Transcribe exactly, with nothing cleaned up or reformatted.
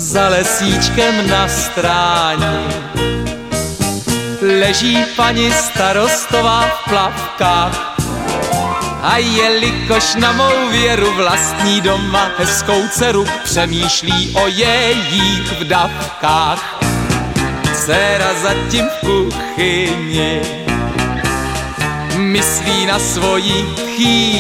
za lesíčkem na stráni leží paní starostová v plavkách. A jelikož na mou věru vlastní doma hezkou dceru přemýšlí o jejich vdavkách, dcera zatím v kuchyni myslí na svoji chýni.